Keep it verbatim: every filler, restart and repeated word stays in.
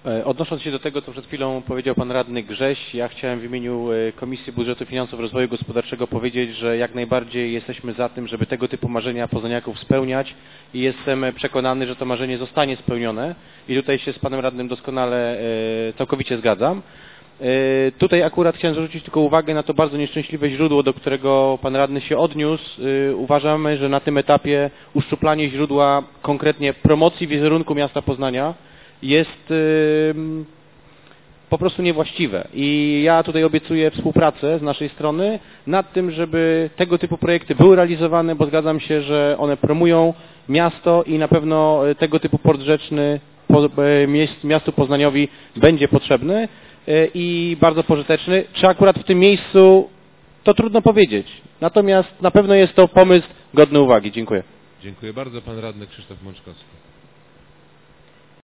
Odnosząc się do tego, co przed chwilą powiedział pan radny Grześ, ja chciałem w imieniu Komisji Budżetu i Finansów Rozwoju Gospodarczego powiedzieć, że jak najbardziej jesteśmy za tym, żeby tego typu marzenia poznaniaków spełniać i jestem przekonany, że to marzenie zostanie spełnione i tutaj się z panem radnym doskonale całkowicie zgadzam. Tutaj akurat chciałem zwrócić tylko uwagę na to bardzo nieszczęśliwe źródło, do którego pan radny się odniósł. Uważamy, że na tym etapie uszczuplanie źródła, konkretnie promocji wizerunku miasta Poznania, jest po prostu niewłaściwe. I ja tutaj obiecuję współpracę z naszej strony nad tym, żeby tego typu projekty były realizowane, bo zgadzam się, że one promują miasto i na pewno tego typu port rzeczny miastu Poznaniowi będzie potrzebny i bardzo pożyteczny. Czy akurat w tym miejscu, to trudno powiedzieć. Natomiast na pewno jest to pomysł godny uwagi. Dziękuję. Dziękuję bardzo. Pan radny Krzysztof Mączkowski.